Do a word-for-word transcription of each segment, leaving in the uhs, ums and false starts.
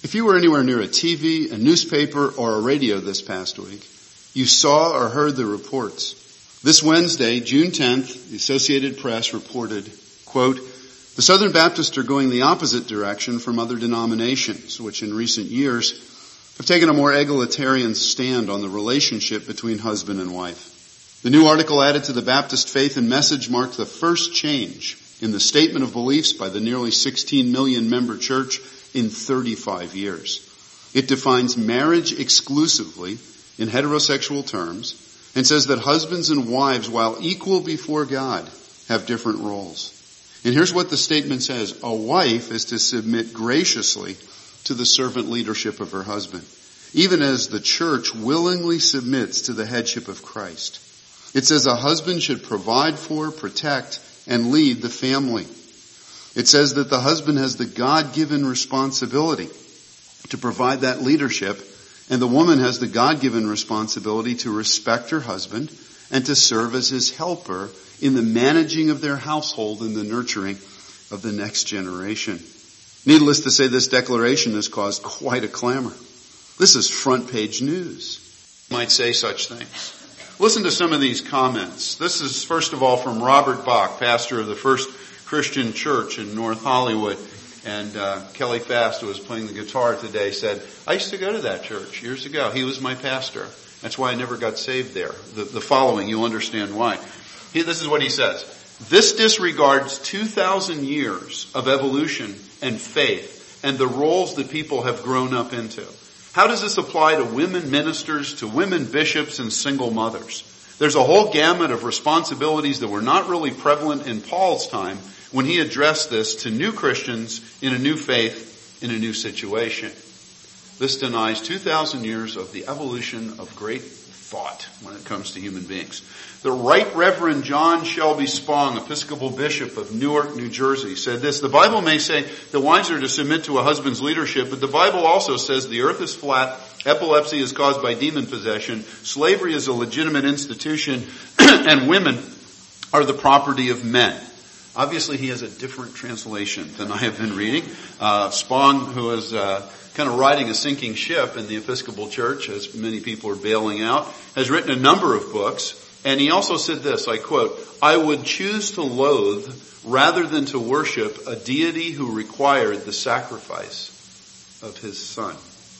If you were anywhere near a T V, a newspaper, or a radio this past week, you saw or heard the reports. This Wednesday, June tenth, the Associated Press reported, quote, "The Southern Baptists are going the opposite direction from other denominations, which in recent years have taken a more egalitarian stand on the relationship between husband and wife." The new article added to the Baptist Faith and Message marked the first change in the statement of beliefs by the nearly sixteen million member church in thirty-five years. It defines marriage exclusively in heterosexual terms and says that husbands and wives, while equal before God, have different roles. And here's what the statement says. A wife is to submit graciously to the servant leadership of her husband, even as the church willingly submits to the headship of Christ. It says a husband should provide for, protect, and lead the family. It says that the husband has the God-given responsibility to provide that leadership, and the woman has the God-given responsibility to respect her husband and to serve as his helper in the managing of their household and the nurturing of the next generation. Needless to say, this declaration has caused quite a clamor. This is front page news. You might say such things. Listen to some of these comments. This is, first of all, from Robert Bach, pastor of the First Christian Church in North Hollywood. And uh, Kelly Fast, who was playing the guitar today, said, "I used to go to that church years ago. He was my pastor. That's why I never got saved there." The, the following, you'll understand why. He, this is what he says. "This disregards two thousand years of evolution and faith and the roles that people have grown up into. How does this apply to women ministers, to women bishops, and single mothers? There's a whole gamut of responsibilities that were not really prevalent in Paul's time when he addressed this to new Christians in a new faith, in a new situation. This denies two thousand years of the evolution of great thought when it comes to human beings." The Right Reverend John Shelby Spong, Episcopal Bishop of Newark, New Jersey, said this: "The Bible may say that wives are to submit to a husband's leadership, but the Bible also says the earth is flat, epilepsy is caused by demon possession, slavery is a legitimate institution, and women are the property of men." Obviously, he has a different translation than I have been reading. Uh, Spong, who is uh, kind of riding a sinking ship in the Episcopal Church, as many people are bailing out, has written a number of books. And he also said this, I quote, "I would choose to loathe rather than to worship a deity who required the sacrifice of his son."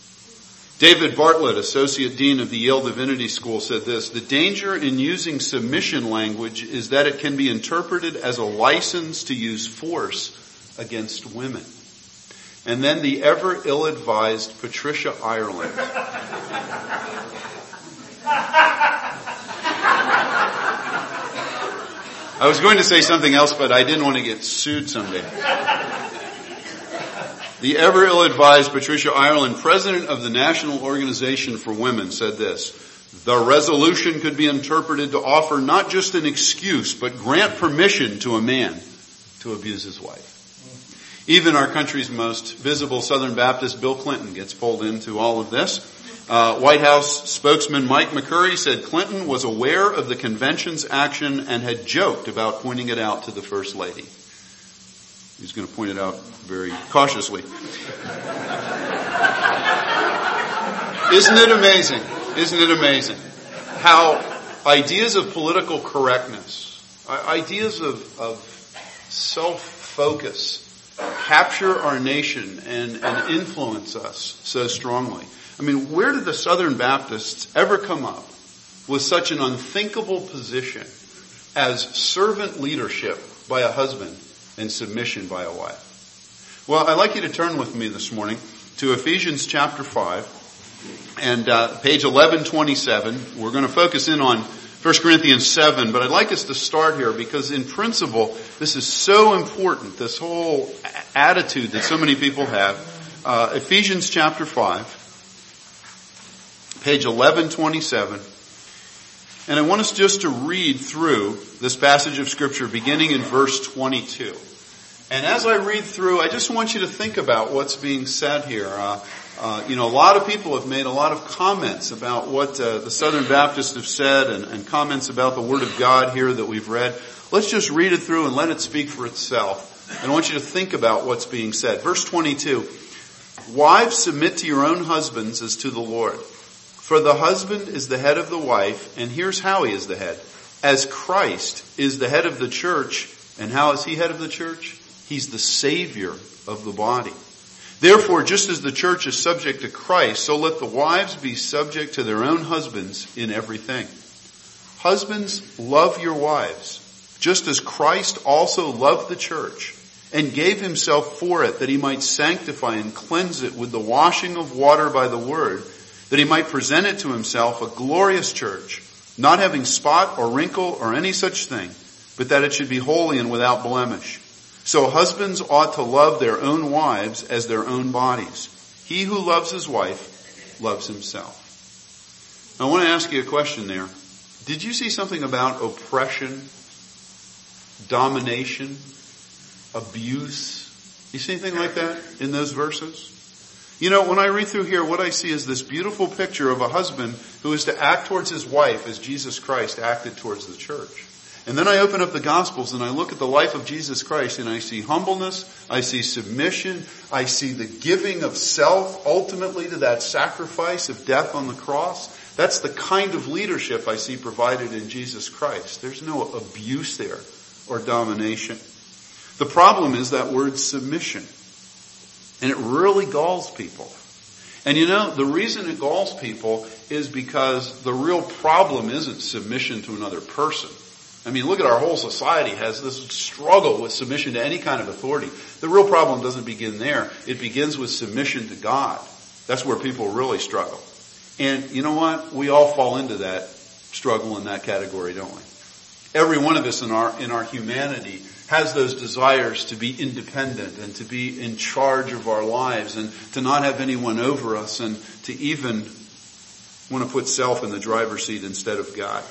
David Bartlett, Associate Dean of the Yale Divinity School, said this: "The danger in using submission language is that it can be interpreted as a license to use force against women." And then the ever ill-advised Patricia Ireland. I was going to say something else, but I didn't want to get sued someday. The ever ill-advised Patricia Ireland, president of the National Organization for Women, said this: "The resolution could be interpreted to offer not just an excuse, but grant permission to a man to abuse his wife." Even our country's most visible Southern Baptist, Bill Clinton, gets pulled into all of this. Uh, White House spokesman Mike McCurry said Clinton was aware of the convention's action and had joked about pointing it out to the First Lady. He's going to point it out very cautiously. Isn't it amazing? Isn't it amazing how ideas of political correctness, ideas of, of self-focus capture our nation and, and influence us so strongly? I mean, where did the Southern Baptists ever come up with such an unthinkable position as servant leadership by a husband and submission by a wife? Well, I'd like you to turn with me this morning to Ephesians chapter five and uh, page eleven twenty-seven. We're going to focus in on First Corinthians seven, but I'd like us to start here because in principle, this is so important, this whole attitude that so many people have. Uh, Ephesians chapter five, page eleven twenty-seven. And I want us just to read through this passage of Scripture beginning in verse twenty-two. And as I read through, I just want you to think about what's being said here. Uh, uh, you know, a lot of people have made a lot of comments about what uh, the Southern Baptists have said and, and comments about the Word of God here that we've read. Let's just read it through and let it speak for itself. And I want you to think about what's being said. Verse twenty-two. Wives, submit to your own husbands as to the Lord. For the husband is the head of the wife, and here's how he is the head. As Christ is the head of the church, and how is he head of the church? He's the Savior of the body. Therefore, just as the church is subject to Christ, so let the wives be subject to their own husbands in everything. Husbands, love your wives, just as Christ also loved the church and gave himself for it, that he might sanctify and cleanse it with the washing of water by the word, that he might present it to himself a glorious church, not having spot or wrinkle or any such thing, but that it should be holy and without blemish. So husbands ought to love their own wives as their own bodies. He who loves his wife loves himself. I want to ask you a question there. Did you see something about oppression, domination, abuse? You see anything like that in those verses? You know, when I read through here, what I see is this beautiful picture of a husband who is to act towards his wife as Jesus Christ acted towards the church. And then I open up the Gospels and I look at the life of Jesus Christ and I see humbleness, I see submission, I see the giving of self ultimately to that sacrifice of death on the cross. That's the kind of leadership I see provided in Jesus Christ. There's no abuse there or domination. The problem is that word submission. And it really galls people. And you know, the reason it galls people is because the real problem isn't submission to another person. I mean, look at our whole society has this struggle with submission to any kind of authority. The real problem doesn't begin there. It begins with submission to God. That's where people really struggle. And you know what? We all fall into that struggle in that category, don't we? Every one of us in our, in our humanity has those desires to be independent and to be in charge of our lives and to not have anyone over us and to even want to put self in the driver's seat instead of God.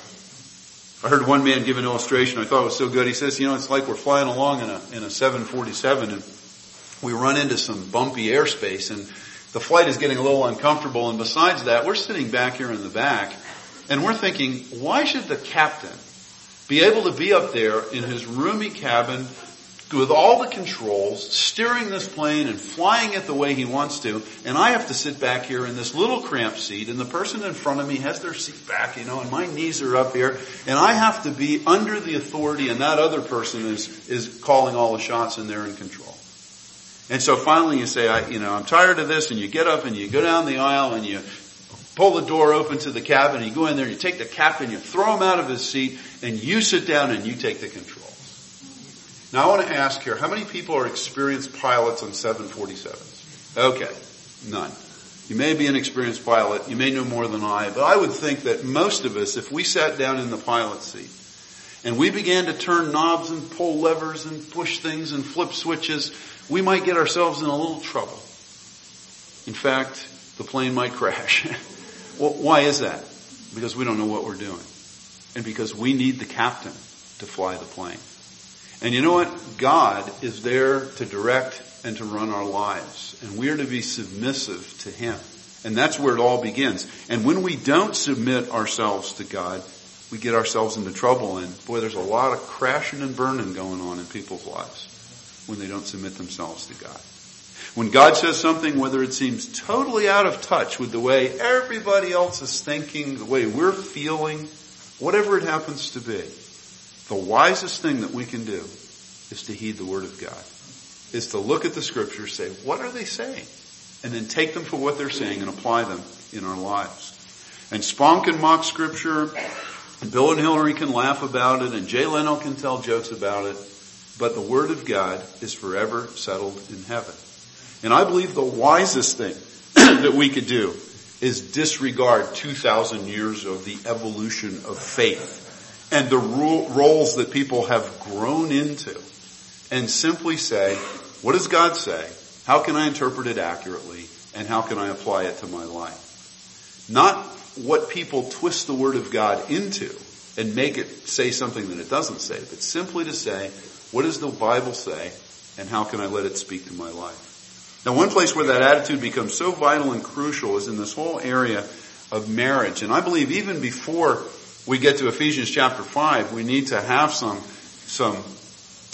I heard one man give an illustration I thought was so good. He says, you know, it's like we're flying along in a, in a seven forty-seven and we run into some bumpy airspace and the flight is getting a little uncomfortable, and besides that, we're sitting back here in the back and we're thinking, why should the captain be able to be up there in his roomy cabin with all the controls, steering this plane and flying it the way he wants to, and I have to sit back here in this little cramped seat, and the person in front of me has their seat back, you know, and my knees are up here, and I have to be under the authority, and that other person is, is calling all the shots, and they're in control. And so finally you say, I, you know, I'm tired of this, and you get up and you go down the aisle and you pull the door open to the cabin, and you go in there and you take the captain, you throw him out of his seat, and you sit down and you take the controls. Now I want to ask here, how many people are experienced pilots on seven forty-sevens? Okay, none. You may be an experienced pilot, you may know more than I, but I would think that most of us, if we sat down in the pilot seat, and we began to turn knobs and pull levers and push things and flip switches, we might get ourselves in a little trouble. In fact, the plane might crash. Well, why is that? Because we don't know what we're doing. And because we need the captain to fly the plane. And you know what? God is there to direct and to run our lives. And we are to be submissive to Him. And that's where it all begins. And when we don't submit ourselves to God, we get ourselves into trouble. And boy, there's a lot of crashing and burning going on in people's lives when they don't submit themselves to God. When God says something, whether it seems totally out of touch with the way everybody else is thinking, the way we're feeling, whatever it happens to be, the wisest thing that we can do is to heed the Word of God. Is to look at the Scriptures, say, what are they saying? And then take them for what they're saying and apply them in our lives. And Spong can mock Scripture, and Bill and Hillary can laugh about it, and Jay Leno can tell jokes about it, but the Word of God is forever settled in heaven. And I believe the wisest thing that we could do is disregard two thousand years of the evolution of faith and the ro- roles that people have grown into, and simply say, what does God say? How can I interpret it accurately? And how can I apply it to my life? Not what people twist the Word of God into and make it say something that it doesn't say, but simply to say, what does the Bible say? And how can I let it speak to my life? Now, one place where that attitude becomes so vital and crucial is in this whole area of marriage. And I believe even before we get to Ephesians chapter five, we need to have some, some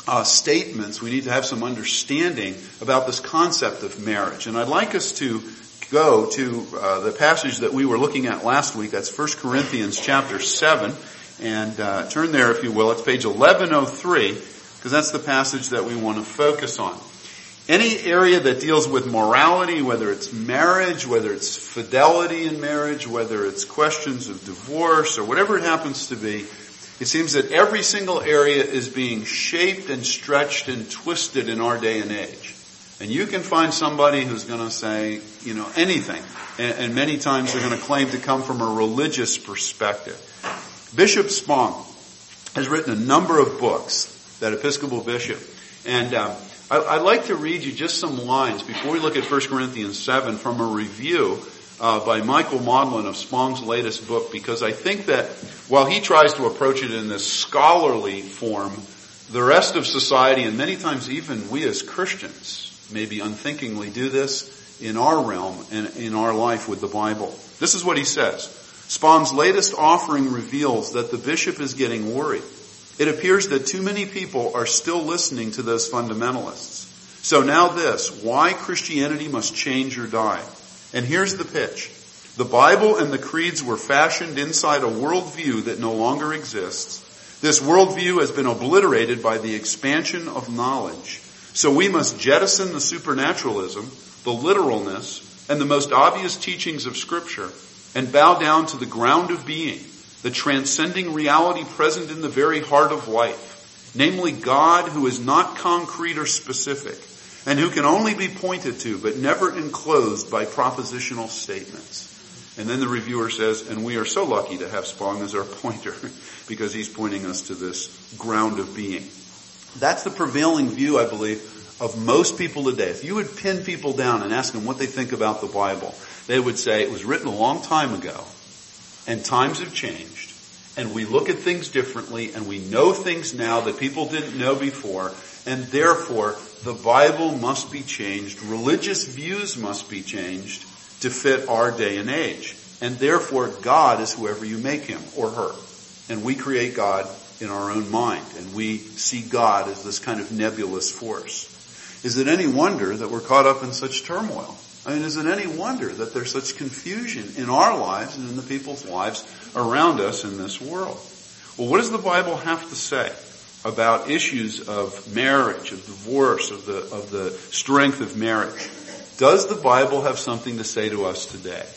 uh, statements. We need to have some understanding about this concept of marriage. And I'd like us to go to uh, the passage that we were looking at last week. That's First Corinthians chapter seven. And uh, turn there, if you will. It's page eleven oh three, because that's the passage that we want to focus on. Any area that deals with morality, whether it's marriage, whether it's fidelity in marriage, whether it's questions of divorce, or whatever it happens to be, it seems that every single area is being shaped and stretched and twisted in our day and age. And you can find somebody who's going to say, you know, anything. And, and many times they're going to claim to come from a religious perspective. Bishop Spong has written a number of books, that Episcopal bishop. And uh, I, I'd like to read you just some lines before we look at First Corinthians seven from a review uh, by Michael Maudlin of Spong's latest book, because I think that while he tries to approach it in this scholarly form, the rest of society, and many times even we as Christians, maybe unthinkingly do this in our realm and in our life with the Bible. This is what he says. Spong's latest offering reveals that the bishop is getting worried. It appears that too many people are still listening to those fundamentalists. So now this, why Christianity must change or die. And here's the pitch. The Bible and the creeds were fashioned inside a worldview that no longer exists. This worldview has been obliterated by the expansion of knowledge. So we must jettison the supernaturalism, the literalness, and the most obvious teachings of Scripture, and bow down to the ground of being, the transcending reality present in the very heart of life, namely God, who is not concrete or specific, and who can only be pointed to but never enclosed by propositional statements. And then the reviewer says, and we are so lucky to have Spong as our pointer, because he's pointing us to this ground of being. That's the prevailing view, I believe, of most people today. If you would pin people down and ask them what they think about the Bible, they would say it was written a long time ago, and times have changed, and we look at things differently, and we know things now that people didn't know before, and therefore the Bible must be changed, religious views must be changed to fit our day and age. And therefore God is whoever you make him or her. And we create God in our own mind, and we see God as this kind of nebulous force. Is it any wonder that we're caught up in such turmoil? I mean, is it any wonder that there's such confusion in our lives and in the people's lives around us in this world? Well, what does the Bible have to say about issues of marriage, of divorce, of the, of the strength of marriage? Does the Bible have something to say to us today?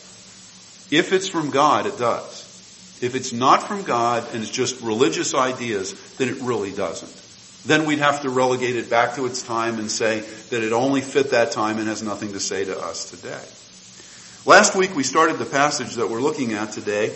If it's from God, it does. If it's not from God and it's just religious ideas, then it really doesn't. Then we'd have to relegate it back to its time and say that it only fit that time and has nothing to say to us today. Last week we started the passage that we're looking at today,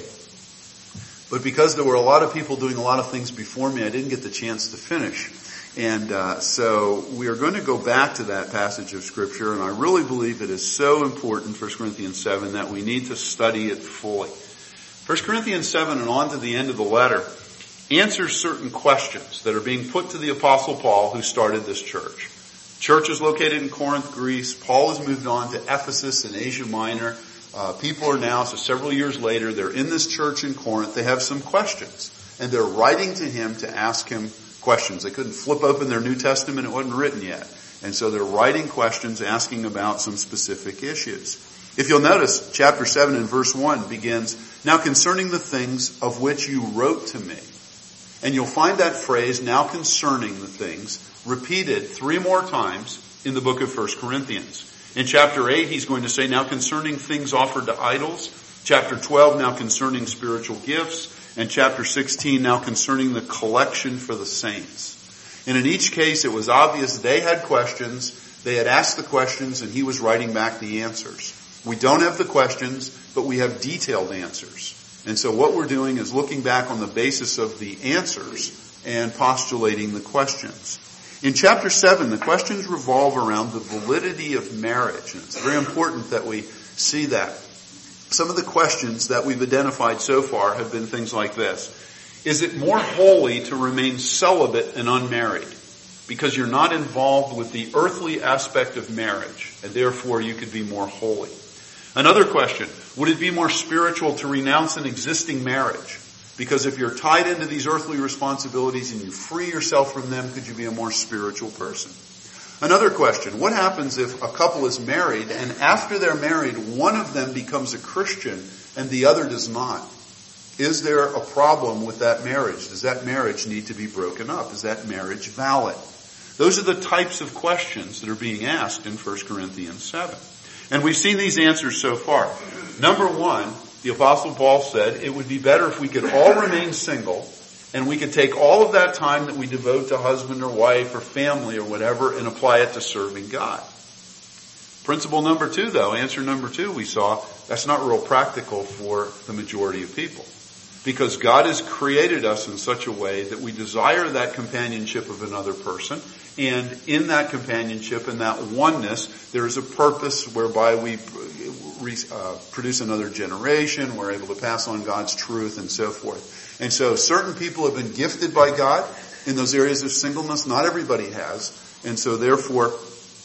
but because there were a lot of people doing a lot of things before me, I didn't get the chance to finish. And uh, so we are going to go back to that passage of Scripture, and I really believe it is so important, First Corinthians seven, that we need to study it fully. First Corinthians seven and on to the end of the letter answers certain questions that are being put to the Apostle Paul, who started this church. Church is located in Corinth, Greece. Paul has moved on to Ephesus in Asia Minor. Uh, people are now, so several years later, they're in this church in Corinth. They have some questions, and they're writing to him to ask him questions. They couldn't flip open their New Testament. It wasn't written yet. And so they're writing questions asking about some specific issues. If you'll notice, chapter seven and verse one begins, now concerning the things of which you wrote to me. And you'll find that phrase, now concerning the things, repeated three more times in the book of First Corinthians. In chapter eight, he's going to say, now concerning things offered to idols. Chapter twelve, now concerning spiritual gifts. And chapter sixteen, now concerning the collection for the saints. And in each case, it was obvious they had questions. They had asked the questions, and he was writing back the answers. We don't have the questions, but we have detailed answers. And so what we're doing is looking back on the basis of the answers and postulating the questions. In chapter seven, the questions revolve around the validity of marriage. And it's very important that we see that. Some of the questions that we've identified so far have been things like this. Is it more holy to remain celibate and unmarried because you're not involved with the earthly aspect of marriage, and therefore you could be more holy? Another question, would it be more spiritual to renounce an existing marriage Because if you're tied into these earthly responsibilities and you free yourself from them, could you be a more spiritual person? Another question, what happens if a couple is married and after they're married, one of them becomes a Christian and the other does not? Is there a problem with that marriage? Does that marriage need to be broken up? Is that marriage valid? Those are the types of questions that are being asked in First Corinthians seven. And we've seen these answers so far. Number one, the Apostle Paul said it would be better if we could all remain single and we could take all of that time that we devote to husband or wife or family or whatever and apply it to serving God. Principle number two, though, answer number two, we saw that's not real practical for the majority of people. Because God has created us in such a way that we desire that companionship of another person. And in that companionship and that oneness, there is a purpose whereby we uh, produce another generation. We're able to pass on God's truth and so forth. And so certain people have been gifted by God in those areas of singleness. Not everybody has. And so therefore,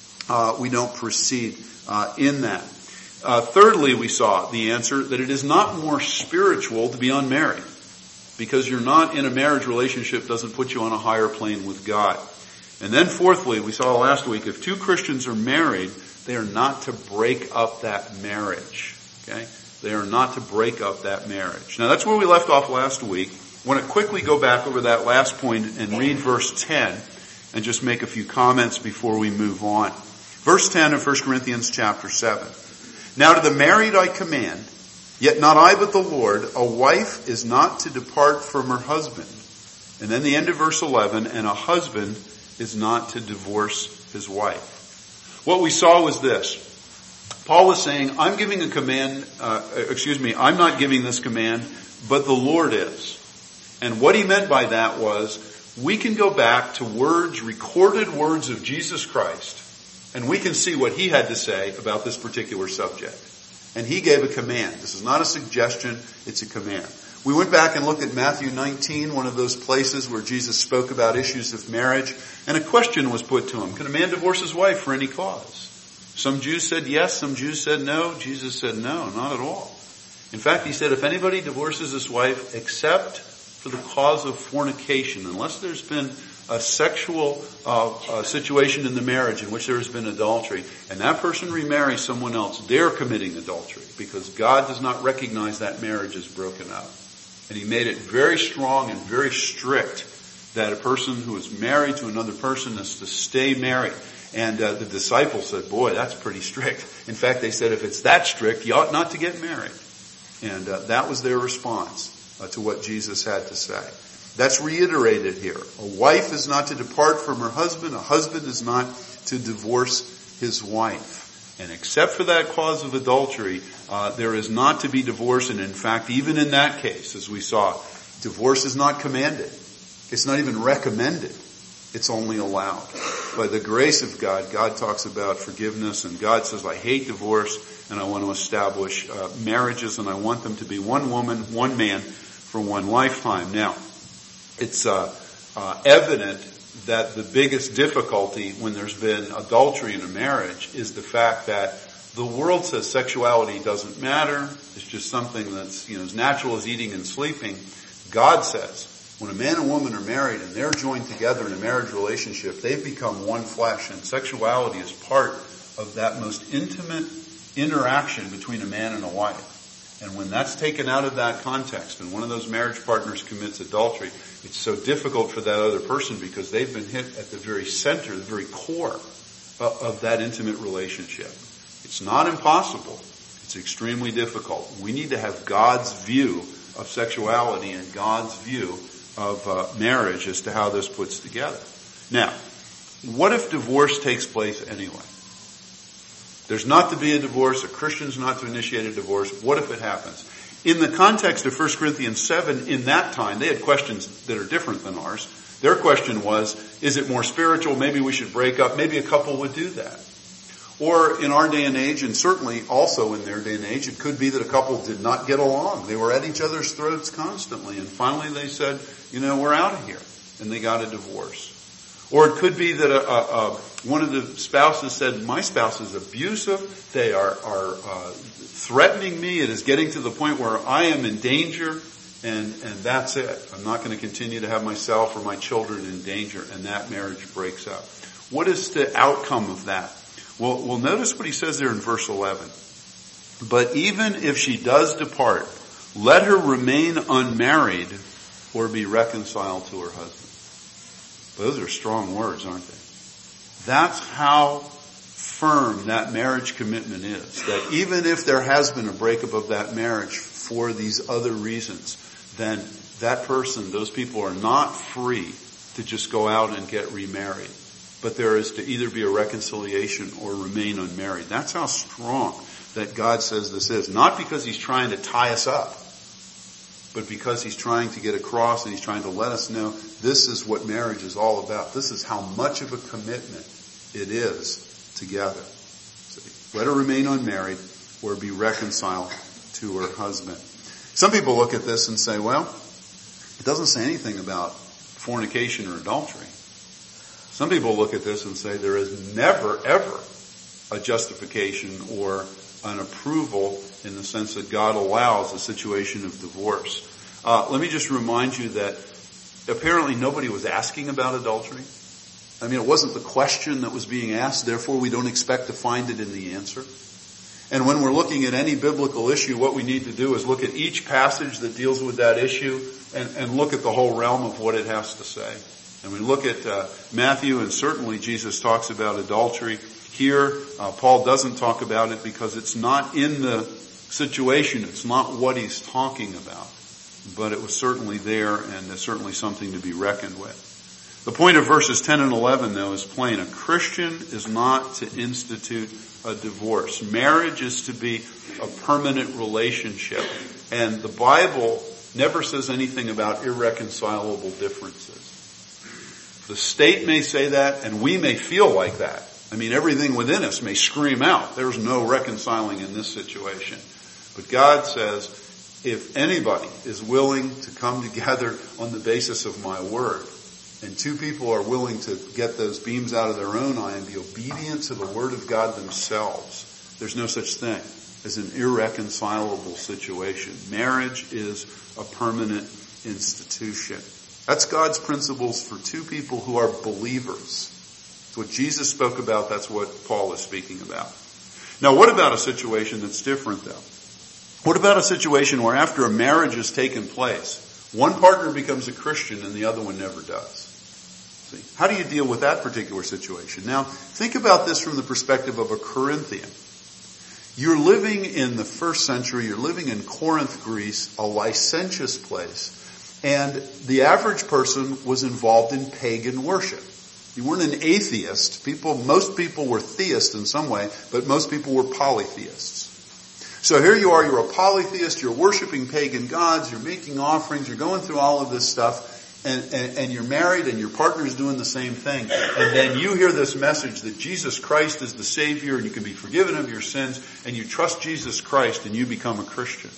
uh, we don't proceed uh, in that. Uh, thirdly, we saw the answer that it is not more spiritual to be unmarried. Because you're not in a marriage relationship doesn't put you on a higher plane with God. And then fourthly, we saw last week, if two Christians are married, they are not to break up that marriage. Okay? They are not to break up that marriage. Now that's where we left off last week. I want to quickly go back over that last point and read verse ten and just make a few comments before we move on. Verse ten of First Corinthians chapter seven. Now to the married I command, yet not I but the Lord, a wife is not to depart from her husband. And then the end of verse eleven, and a husband is not to divorce his wife. What we saw was this. Paul was saying, I'm giving a command, uh, excuse me, I'm not giving this command, but the Lord is. And what he meant by that was, we can go back to words, recorded words of Jesus Christ, and we can see what he had to say about this particular subject. And he gave a command. This is not a suggestion, it's a command. We went back and looked at Matthew nineteen, one of those places where Jesus spoke about issues of marriage, and a question was put to him. Can a man divorce his wife for any cause? Some Jews said yes, some Jews said no. Jesus said no, not at all. In fact, he said if anybody divorces his wife except for the cause of fornication, unless there's been a sexual uh, uh, situation in the marriage in which there has been adultery, and that person remarries someone else, they're committing adultery because God does not recognize that marriage as broken up. And he made it very strong and very strict that a person who is married to another person is to stay married. And uh, the disciples said, boy, that's pretty strict. In fact, they said, if it's that strict, you ought not to get married. And uh, that was their response uh, to what Jesus had to say. That's reiterated here. A wife is not to depart from her husband. A husband is not to divorce his wife. And except for that cause of adultery, uh, there is not to be divorce. And in fact, even in that case, as we saw, divorce is not commanded. It's not even recommended. It's only allowed. By the grace of God, God talks about forgiveness, and God says, I hate divorce, and I want to establish uh, marriages, and I want them to be one woman, one man, for one lifetime. Now, it's uh, uh, evident that the biggest difficulty when there's been adultery in a marriage is the fact that the world says sexuality doesn't matter. It's just something that's, you know, as natural as eating and sleeping. God says when a man and woman are married and they're joined together in a marriage relationship, they've become one flesh, and sexuality is part of that most intimate interaction between a man and a wife. And when that's taken out of that context and one of those marriage partners commits adultery, it's so difficult for that other person because they've been hit at the very center, the very core of, of that intimate relationship. It's not impossible. It's extremely difficult. We need to have God's view of sexuality and God's view of uh, marriage as to how this puts together. Now, what if divorce takes place anyway? There's not to be a divorce, a Christian's not to initiate a divorce. What if it happens? In the context of First Corinthians seven, in that time, they had questions that are different than ours. Their question was, is it more spiritual? Maybe we should break up. Maybe a couple would do that. Or in our day and age, and certainly also in their day and age, it could be that a couple did not get along. They were at each other's throats constantly. And finally they said, you know, we're out of here. And they got a divorce. Or it could be that a, a, a, one of the spouses said, my spouse is abusive. They are, are uh, threatening me. It is getting to the point where I am in danger. And, and that's it. I'm not going to continue to have myself or my children in danger, and that marriage breaks up. What is the outcome of that? Well, well, notice what he says there in verse eleven. But even if she does depart, let her remain unmarried or be reconciled to her husband. Those are strong words, aren't they? That's how firm that marriage commitment is. That even if there has been a breakup of that marriage for these other reasons, then that person, those people are not free to just go out and get remarried. But there is to either be a reconciliation or remain unmarried. That's how strong that God says this is. Not because he's trying to tie us up, but because he's trying to get across and he's trying to let us know this is what marriage is all about. This is how much of a commitment it is together. So let her remain unmarried or be reconciled to her husband. Some people look at this and say, well, it doesn't say anything about fornication or adultery. Some people look at this and say there is never, ever a justification or an approval in the sense that God allows a situation of divorce. Uh, let me just remind you that apparently nobody was asking about adultery. I mean, it wasn't the question that was being asked, therefore we don't expect to find it in the answer. And when we're looking at any biblical issue, what we need to do is look at each passage that deals with that issue and, and look at the whole realm of what it has to say. And we look at uh, Matthew, and certainly Jesus talks about adultery. Here, uh, Paul doesn't talk about it because it's not in the situation. It's not what he's talking about. But it was certainly there, and there's certainly something to be reckoned with. The point of verses ten and eleven, though, is plain. A Christian is not to institute a divorce. Marriage is to be a permanent relationship. And the Bible never says anything about irreconcilable differences. The state may say that, and we may feel like that. I mean, everything within us may scream out, there's no reconciling in this situation. But God says, if anybody is willing to come together on the basis of my word, and two people are willing to get those beams out of their own eye and be obedient to the word of God themselves, there's no such thing as an irreconcilable situation. Marriage is a permanent institution. That's God's principles for two people who are believers. It's what Jesus spoke about. That's what Paul is speaking about. Now, what about a situation that's different, though? What about a situation where after a marriage has taken place, one partner becomes a Christian and the other one never does? See, how do you deal with that particular situation? Now, think about this from the perspective of a Corinthian. You're living in the first century. You're living in Corinth, Greece, a licentious place. And the average person was involved in pagan worship. You weren't an atheist. People, most people were theists in some way, but most people were polytheists. So here you are, you're a polytheist, you're worshiping pagan gods, you're making offerings, you're going through all of this stuff, and, and, and you're married and your partner's doing the same thing. And then you hear this message that Jesus Christ is the Savior and you can be forgiven of your sins, and you trust Jesus Christ and you become a Christian.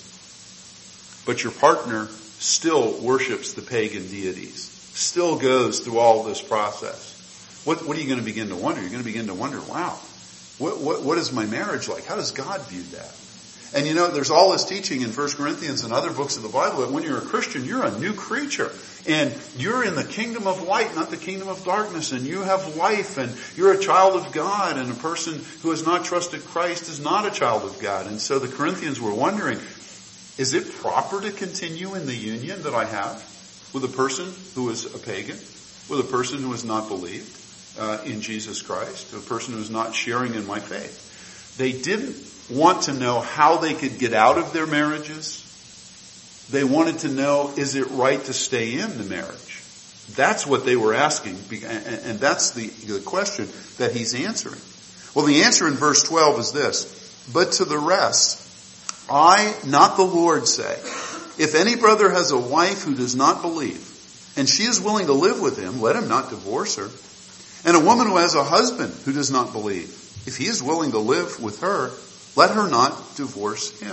But your partner still worships the pagan deities, still goes through all this process. What, what are you going to begin to wonder? You're going to begin to wonder, wow, what, what, what is my marriage like? How does God view that? And you know, there's all this teaching in First Corinthians and other books of the Bible that when you're a Christian, you're a new creature. And you're in the kingdom of light, not the kingdom of darkness. And you have life, and you're a child of God. And a person who has not trusted Christ is not a child of God. And so the Corinthians were wondering, is it proper to continue in the union that I have with a person who is a pagan, with a person who has not believed uh, in Jesus Christ, a person who is not sharing in my faith? They didn't want to know how they could get out of their marriages. They wanted to know, is it right to stay in the marriage? That's what they were asking, and that's the, the question that he's answering. Well, the answer in verse twelve is this: but to the rest, I, not the Lord, say, if any brother has a wife who does not believe, and she is willing to live with him, let him not divorce her. And a woman who has a husband who does not believe, if he is willing to live with her, let her not divorce him.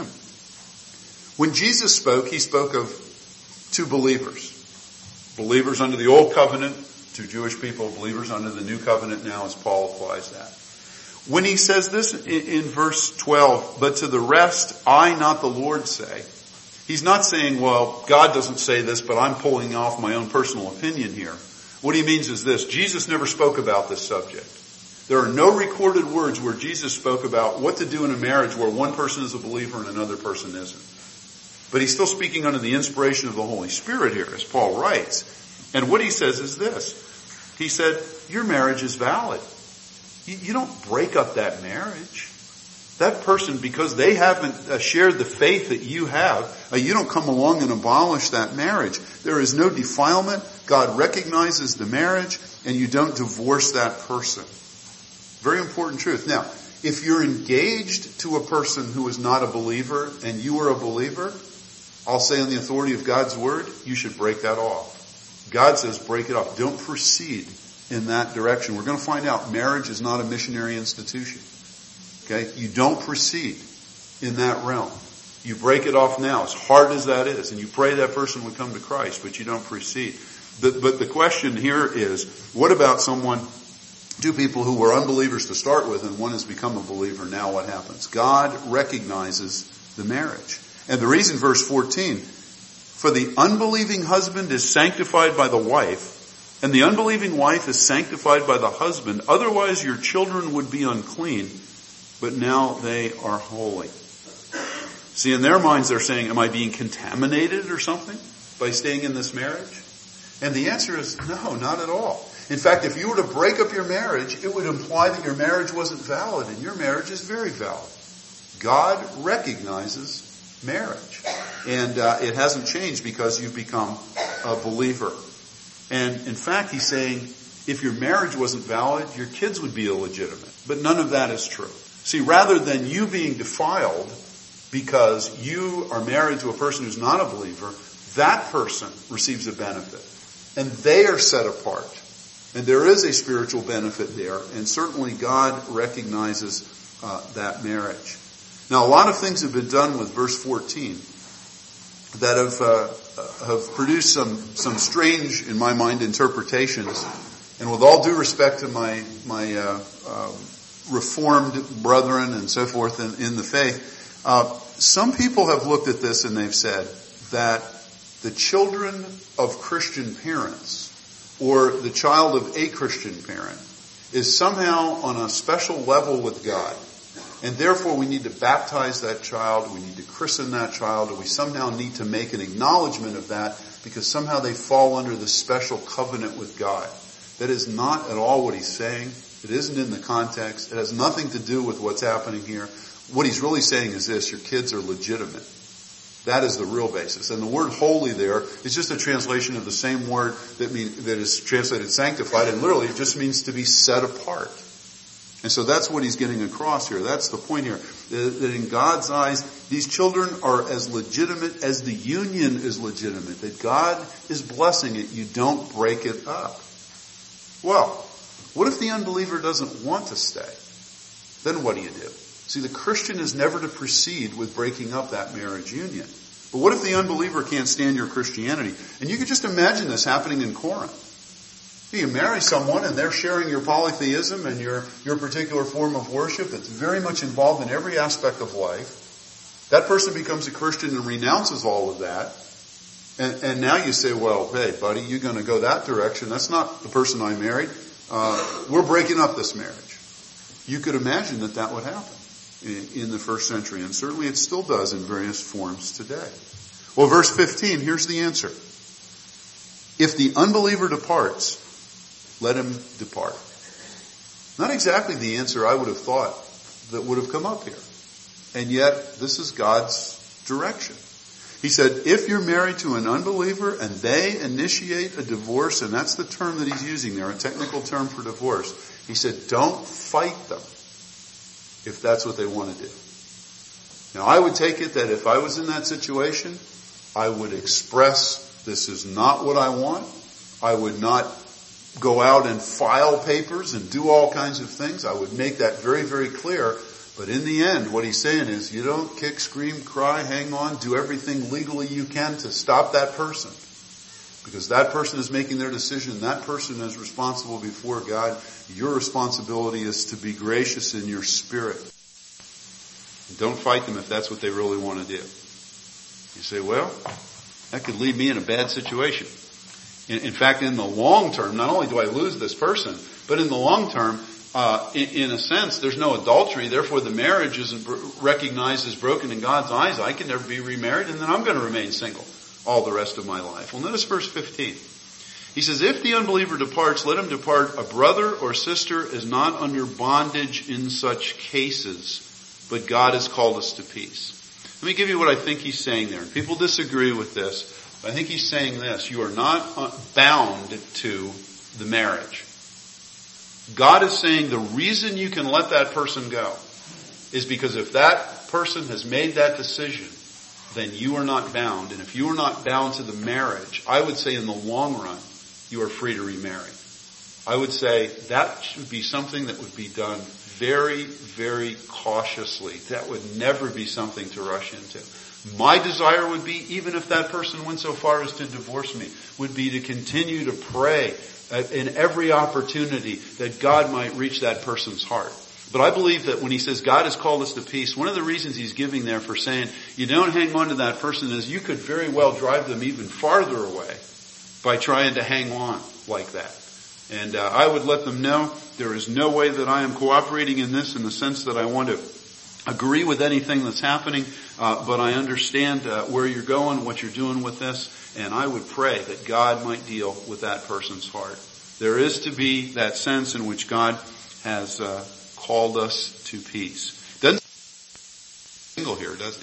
When Jesus spoke, he spoke of two believers. Believers under the old covenant, two Jewish people, believers under the new covenant now, as Paul applies that. When he says this in, in verse twelve, but to the rest, I, not the Lord, say, He's not saying, well, God doesn't say this, but I'm pulling off my own personal opinion here. What he means is this: Jesus never spoke about this subject. There are no recorded words where Jesus spoke about what to do in a marriage where one person is a believer and another person isn't. But he's still speaking under the inspiration of the Holy Spirit here, as Paul writes. And what he says is this. He said, your marriage is valid. You, you don't break up that marriage. That person, because they haven't uh, shared the faith that you have, uh, you don't come along and abolish that marriage. There is no defilement. God recognizes the marriage, and you don't divorce that person. Very important truth. Now, if you're engaged to a person who is not a believer and you are a believer, I'll say on the authority of God's word, you should break that off. God says break it off. Don't proceed in that direction. We're going to find out marriage is not a missionary institution. Okay? You don't proceed in that realm. You break it off now, as hard as that is, and you pray that person would come to Christ, but you don't proceed. But, but the question here is, what about someone, two people who were unbelievers to start with, and one has become a believer? Now what happens? God recognizes the marriage. And the reason, verse fourteen, for the unbelieving husband is sanctified by the wife, and the unbelieving wife is sanctified by the husband. Otherwise your children would be unclean, but now they are holy. See, in their minds they're saying, am I being contaminated or something by staying in this marriage? And the answer is no, not at all. In fact, if you were to break up your marriage, it would imply that your marriage wasn't valid, and your marriage is very valid. God recognizes marriage. And uh, it hasn't changed because you've become a believer. And in fact, he's saying, if your marriage wasn't valid, your kids would be illegitimate. But none of that is true. See, rather than you being defiled because you are married to a person who's not a believer, that person receives a benefit. And they are set apart. And there is a spiritual benefit there. And certainly God recognizes uh, that marriage. Now, a lot of things have been done with verse fourteen that have uh, have produced some some strange, in my mind, interpretations. And with all due respect to my my uh, uh, Reformed brethren and so forth in, in the faith, uh, some people have looked at this and they've said that the children of Christian parents or the child of a Christian parent is somehow on a special level with God. And therefore we need to baptize that child, we need to christen that child, or we somehow need to make an acknowledgement of that because somehow they fall under this special covenant with God. That is not at all what he's saying. It isn't in the context. It has nothing to do with what's happening here. What he's really saying is this: your kids are legitimate. That is the real basis. And the word holy there is just a translation of the same word that mean, that is translated sanctified, and literally it just means to be set apart. And so that's what he's getting across here. That's the point here. That in God's eyes, these children are as legitimate as the union is legitimate. That God is blessing it. You don't break it up. Well, what if the unbeliever doesn't want to stay? Then what do you do? See, the Christian is never to proceed with breaking up that marriage union. But what if the unbeliever can't stand your Christianity? And you could just imagine this happening in Corinth. You marry someone and they're sharing your polytheism and your, your particular form of worship that's very much involved in every aspect of life. That person becomes a Christian and renounces all of that. And, and now you say, well, hey, buddy, you're going to go that direction. That's not the person I married. Uh, we're breaking up this marriage. You could imagine that that would happen in, in the first century. And certainly it still does in various forms today. Well, verse fifteen, here's the answer. If the unbeliever departs, let him depart. Not exactly the answer I would have thought that would have come up here. And yet, this is God's direction. He said, if you're married to an unbeliever and they initiate a divorce, and that's the term that he's using there, a technical term for divorce, he said, don't fight them if that's what they want to do. Now, I would take it that if I was in that situation, I would express, this is not what I want. I would not go out and file papers and do all kinds of things. I would make that very, very clear. But in the end, what he's saying is you don't kick, scream, cry, hang on, do everything legally you can to stop that person. Because that person is making their decision. That person is responsible before God. Your responsibility is to be gracious in your spirit. And don't fight them if that's what they really want to do. You say, well, that could leave me in a bad situation. In, in fact, in the long term, not only do I lose this person, but in the long term, uh, in, in a sense, there's no adultery. Therefore, the marriage isn't recognized as broken in God's eyes. I can never be remarried, and then I'm going to remain single all the rest of my life. Well, notice verse fifteen. He says, if the unbeliever departs, let him depart. A brother or sister is not under bondage in such cases, but God has called us to peace. Let me give you what I think he's saying there. People disagree with this. I think he's saying this. You are not bound to the marriage. God is saying the reason you can let that person go is because if that person has made that decision, then you are not bound. And if you are not bound to the marriage, I would say in the long run, you are free to remarry. I would say that should be something that would be done very, very cautiously. That would never be something to rush into. My desire would be, even if that person went so far as to divorce me, would be to continue to pray in every opportunity that God might reach that person's heart. But I believe that when he says God has called us to peace, one of the reasons he's giving there for saying you don't hang on to that person is you could very well drive them even farther away by trying to hang on like that. And uh, I would let them know there is no way that I am cooperating in this in the sense that I want to agree with anything that's happening, uh, but I understand uh, where you're going, what you're doing with this, and I would pray that God might deal with that person's heart. There is to be that sense in which God has uh, called us to peace. Doesn't single here, does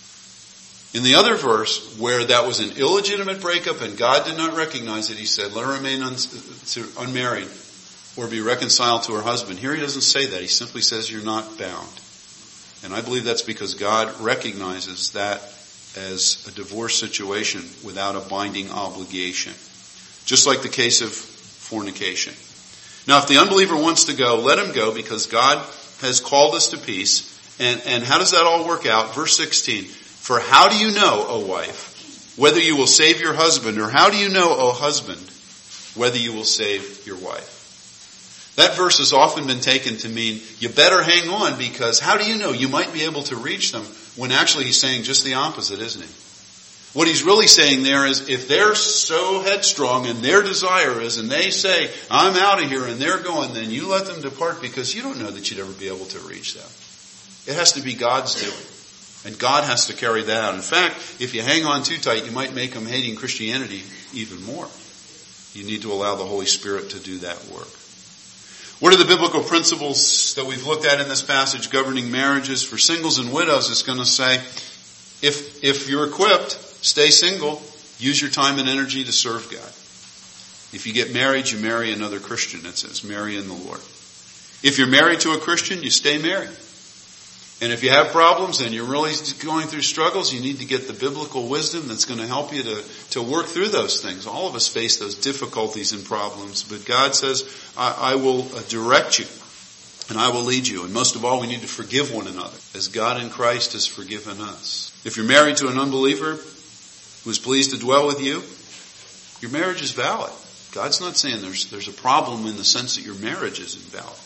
he? In the other verse, where that was an illegitimate breakup and God did not recognize it, he said, let her remain un- unmarried or be reconciled to her husband. Here he doesn't say that. He simply says you're not bound. And I believe that's because God recognizes that as a divorce situation without a binding obligation. Just like the case of fornication. Now, if the unbeliever wants to go, let him go because God has called us to peace. And, and how does that all work out? Verse sixteen. For how do you know, O wife, whether you will save your husband? Or how do you know, O husband, whether you will save your wife? That verse has often been taken to mean you better hang on because how do you know? You might be able to reach them, when actually he's saying just the opposite, isn't he? What he's really saying there is if they're so headstrong and their desire is and they say, I'm out of here and they're going, then you let them depart because you don't know that you'd ever be able to reach them. It has to be God's doing. And God has to carry that out. In fact, if you hang on too tight, you might make them hating Christianity even more. You need to allow the Holy Spirit to do that work. What are the biblical principles that we've looked at in this passage governing marriages for singles and widows? It's going to say, if, if you're equipped, stay single, use your time and energy to serve God. If you get married, you marry another Christian. It says, marry in the Lord. If you're married to a Christian, you stay married. And if you have problems and you're really going through struggles, you need to get the biblical wisdom that's going to help you to, to work through those things. All of us face those difficulties and problems, but God says, I, I will direct you and I will lead you. And most of all, we need to forgive one another as God in Christ has forgiven us. If you're married to an unbeliever who is pleased to dwell with you, your marriage is valid. God's not saying there's, there's a problem in the sense that your marriage isn't valid.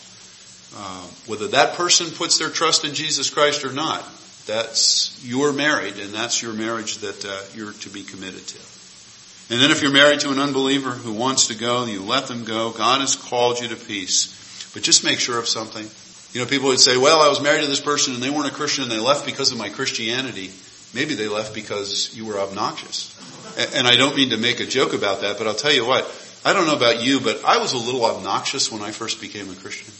Uh, whether that person puts their trust in Jesus Christ or not, that's, you're married and that's your marriage that uh, you're to be committed to. And then if you're married to an unbeliever who wants to go, you let them go. God has called you to peace. But just make sure of something. You know, people would say, well, I was married to this person and they weren't a Christian and they left because of my Christianity. Maybe they left because you were obnoxious. And I don't mean to make a joke about that, but I'll tell you what, I don't know about you, but I was a little obnoxious when I first became a Christian.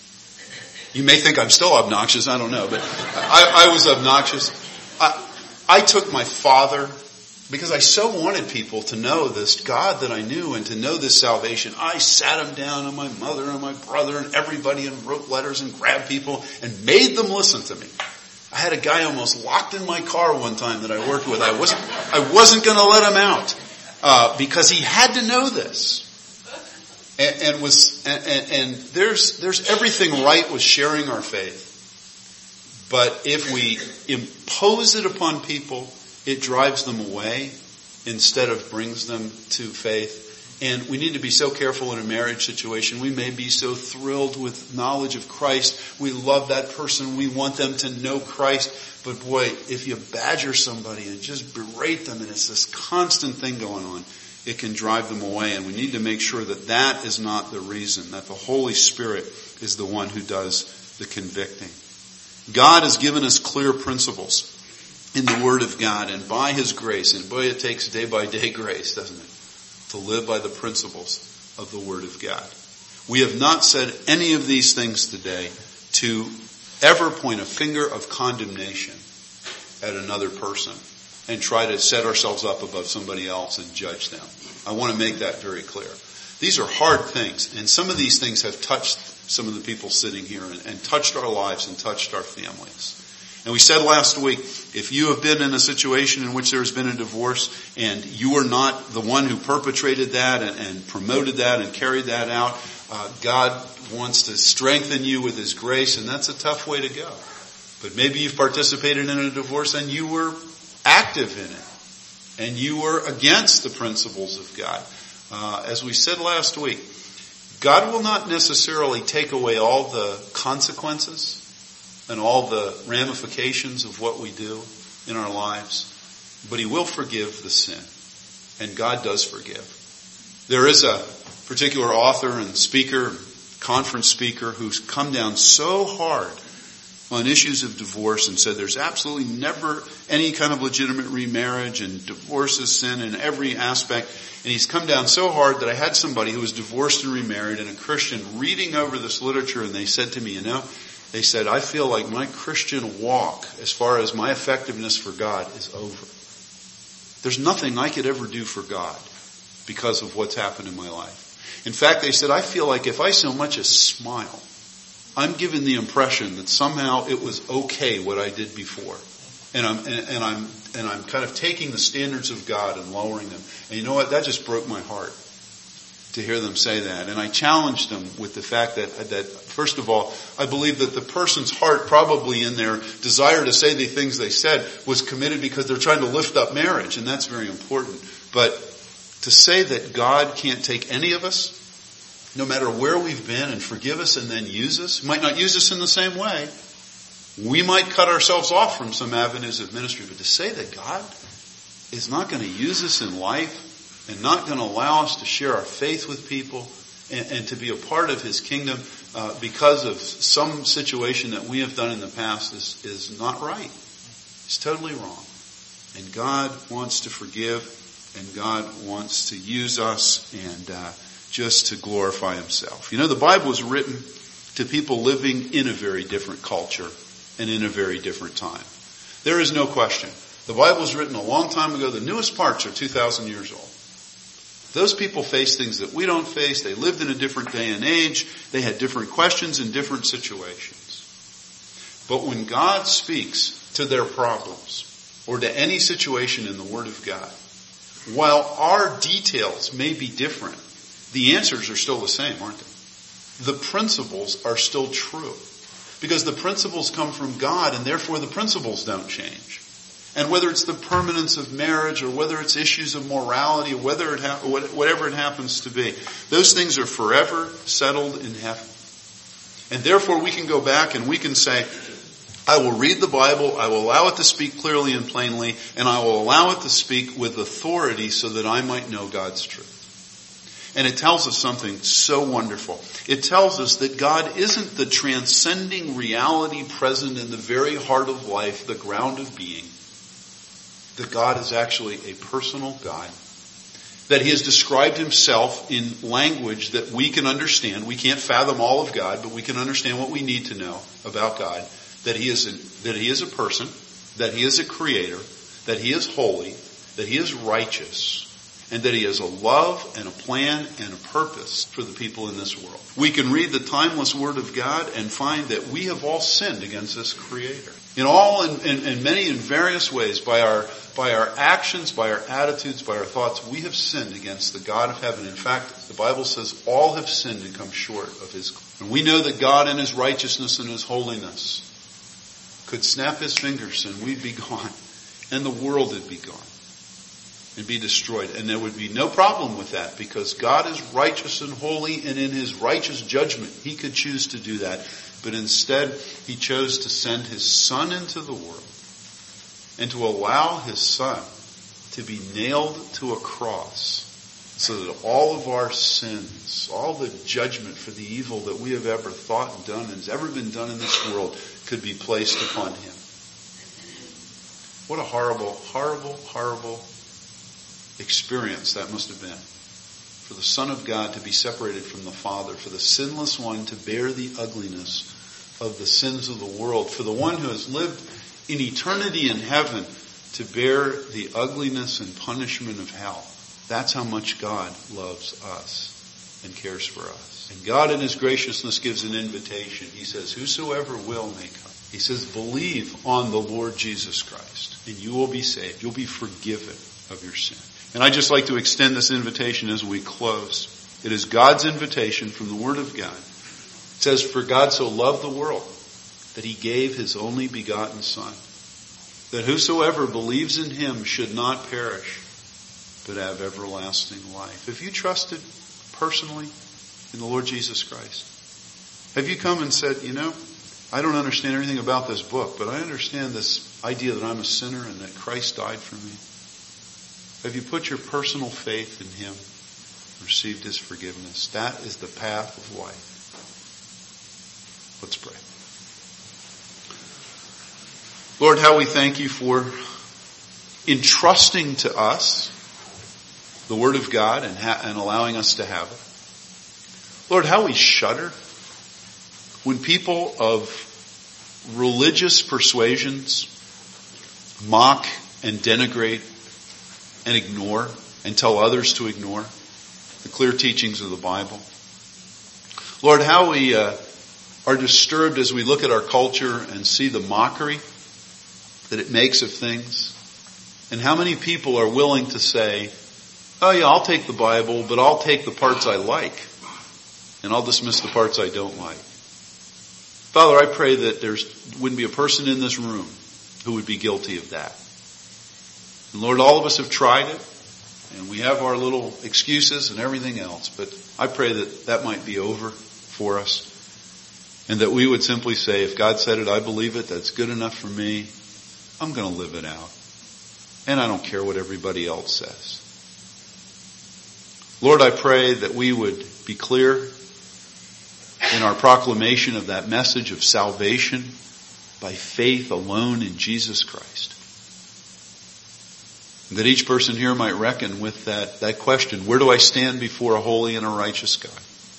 You may think I'm still obnoxious, I don't know, but I, I was obnoxious. I, I took my father, because I so wanted people to know this God that I knew and to know this salvation. I sat him down and my mother and my brother and everybody and wrote letters and grabbed people and made them listen to me. I had a guy almost locked in my car one time that I worked with. I wasn't, I wasn't going to let him out, uh, because he had to know this. And, and was, and, and, and there's, there's everything right with sharing our faith. But if we impose it upon people, it drives them away instead of brings them to faith. And we need to be so careful in a marriage situation. We may be so thrilled with knowledge of Christ. We love that person. We want them to know Christ. But boy, if you badger somebody and just berate them and it's this constant thing going on, it can drive them away. And we need to make sure that that is not the reason, that the Holy Spirit is the one who does the convicting. God has given us clear principles in the Word of God, and by His grace, and boy, it takes day by day grace, doesn't it? To live by the principles of the Word of God. We have not said any of these things today to ever point a finger of condemnation at another person and try to set ourselves up above somebody else and judge them. I want to make that very clear. These are hard things, and some of these things have touched some of the people sitting here and, and touched our lives and touched our families. And we said last week, if you have been in a situation in which there has been a divorce and you are not the one who perpetrated that and, and promoted that and carried that out, uh, God wants to strengthen you with His grace, and that's a tough way to go. But maybe you've participated in a divorce and you were active in it and you were against the principles of God. Uh, as we said last week, God will not necessarily take away all the consequences and all the ramifications of what we do in our lives, but He will forgive the sin. And God does forgive. There is a particular author and speaker, conference speaker, who's come down so hard on issues of divorce and said there's absolutely never any kind of legitimate remarriage and divorce is sin in every aspect. And he's come down so hard that I had somebody who was divorced and remarried and a Christian reading over this literature, and they said to me, you know, they said, I feel like my Christian walk, as far as my effectiveness for God, is over. There's nothing I could ever do for God because of what's happened in my life. In fact, they said, I feel like if I so much as smile, I'm given the impression that somehow it was okay what I did before. And I'm, and, and I'm, and I'm kind of taking the standards of God and lowering them. And you know what? That just broke my heart to hear them say that. And I challenged them with the fact that, that first of all, I believe that the person's heart probably in their desire to say the things they said was committed because they're trying to lift up marriage, and that's very important. But to say that God can't take any of us, no matter where we've been, and forgive us and then use us, might not use us in the same way. We might cut ourselves off from some avenues of ministry, but to say that God is not going to use us in life and not going to allow us to share our faith with people and, and to be a part of His kingdom uh, because of some situation that we have done in the past is, is not right. It's totally wrong. And God wants to forgive, and God wants to use us and uh, just to glorify Himself. You know, the Bible was written to people living in a very different culture and in a very different time. There is no question. The Bible was written a long time ago. The newest parts are two thousand years old. Those people face things that we don't face. They lived in a different day and age. They had different questions in different situations. But when God speaks to their problems or to any situation in the Word of God, while our details may be different, the answers are still the same, aren't they? The principles are still true. Because the principles come from God, and therefore the principles don't change. And whether it's the permanence of marriage, or whether it's issues of morality, or whether it ha- whatever it happens to be, those things are forever settled in heaven. And therefore we can go back and we can say, I will read the Bible, I will allow it to speak clearly and plainly, and I will allow it to speak with authority so that I might know God's truth. And it tells us something so wonderful. It tells us that God isn't the transcending reality present in the very heart of life, the ground of being. That God is actually a personal God. That He has described Himself in language that we can understand. We can't fathom all of God, but we can understand what we need to know about God. That He is a, that He is a person, that He is a creator, that He is holy, that He is righteous, and that He has a love and a plan and a purpose for the people in this world. We can read the timeless Word of God and find that we have all sinned against this Creator. In all and in, in, in many and various ways, by our by our actions, by our attitudes, by our thoughts, we have sinned against the God of heaven. In fact, the Bible says all have sinned and come short of His glory. And we know that God in His righteousness and His holiness could snap His fingers and we'd be gone, and the world would be gone. and be destroyed. And there would be no problem with that because God is righteous and holy, and in his righteous judgment he could choose to do that. But instead he chose to send his Son into the world and to allow his Son to be nailed to a cross so that all of our sins, all the judgment for the evil that we have ever thought and done and has ever been done in this world could be placed upon him. What a horrible, horrible, horrible experience that must have been. For the Son of God to be separated from the Father, for the sinless one to bear the ugliness of the sins of the world, for the one who has lived in eternity in heaven to bear the ugliness and punishment of hell. That's how much God loves us and cares for us. And God in his graciousness gives an invitation. He says, whosoever will may come. He says, believe on the Lord Jesus Christ and you will be saved. You'll be forgiven of your sin. And I'd just like to extend this invitation as we close. It is God's invitation from the Word of God. It says, for God so loved the world that he gave his only begotten Son, that whosoever believes in him should not perish, but have everlasting life. Have you trusted personally in the Lord Jesus Christ? Have you come and said, you know, I don't understand everything about this book, but I understand this idea that I'm a sinner and that Christ died for me? Have you put your personal faith in him, received his forgiveness? That is the path of life. Let's pray. Lord, how we thank you for entrusting to us the Word of God and, ha- and allowing us to have it. Lord, how we shudder when people of religious persuasions mock and denigrate and ignore and tell others to ignore the clear teachings of the Bible. Lord, how we uh, are disturbed as we look at our culture and see the mockery that it makes of things, and how many people are willing to say, oh yeah, I'll take the Bible, but I'll take the parts I like, and I'll dismiss the parts I don't like. Father, I pray that there wouldn't be a person in this room who would be guilty of that. And Lord, all of us have tried it, and we have our little excuses and everything else, but I pray that that might be over for us, and that we would simply say, if God said it, I believe it, that's good enough for me, I'm going to live it out. And I don't care what everybody else says. Lord, I pray that we would be clear in our proclamation of that message of salvation by faith alone in Jesus Christ. That each person here might reckon with that, that question, where do I stand before a holy and a righteous God?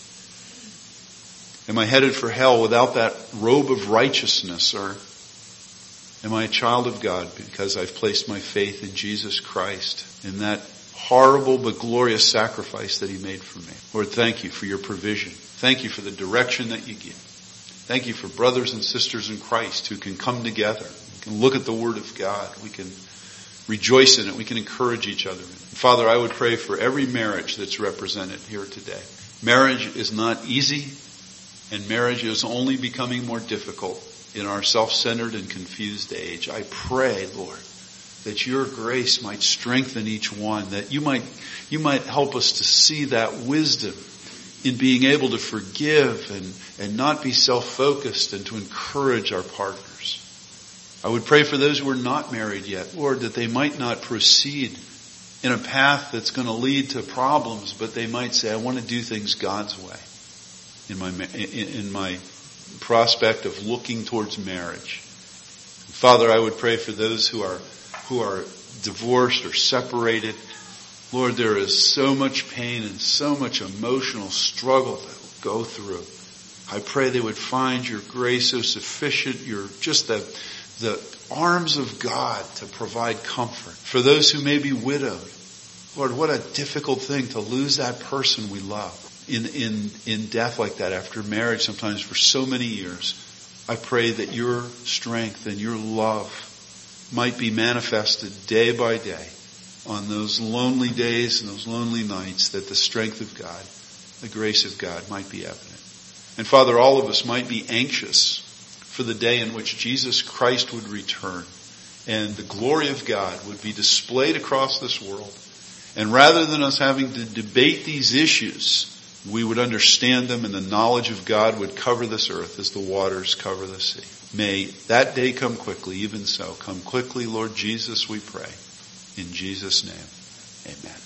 Am I headed for hell without that robe of righteousness, or am I a child of God because I've placed my faith in Jesus Christ, in that horrible but glorious sacrifice that he made for me? Lord, thank you for your provision. Thank you for the direction that you give. Thank you for brothers and sisters in Christ who can come together. We can look at the Word of God. We can rejoice in it. We can encourage each other. Father, I would pray for every marriage that's represented here today. Marriage is not easy, and marriage is only becoming more difficult in our self-centered and confused age. I pray, Lord, that your grace might strengthen each one, that you might, you might help us to see that wisdom in being able to forgive and, and not be self-focused, and to encourage our partners. I would pray for those who are not married yet, Lord, that they might not proceed in a path that's going to lead to problems, but they might say, I want to do things God's way in my, in, in my prospect of looking towards marriage. Father, I would pray for those who are, who are divorced or separated. Lord, there is so much pain and so much emotional struggle that we'll go through. I pray they would find your grace so sufficient, your just the, the arms of God to provide comfort. For those who may be widowed, Lord, what a difficult thing to lose that person we love in, in, in death like that after marriage, sometimes for so many years. I pray that your strength and your love might be manifested day by day on those lonely days and those lonely nights, that the strength of God, the grace of God might be evident. And Father, all of us might be anxious for the day in which Jesus Christ would return and the glory of God would be displayed across this world, And rather than us having to debate these issues, we would understand them and the knowledge of God would cover this earth as the waters cover the sea. May that day come quickly, even so. Come quickly, Lord Jesus, we pray. In Jesus' name, amen.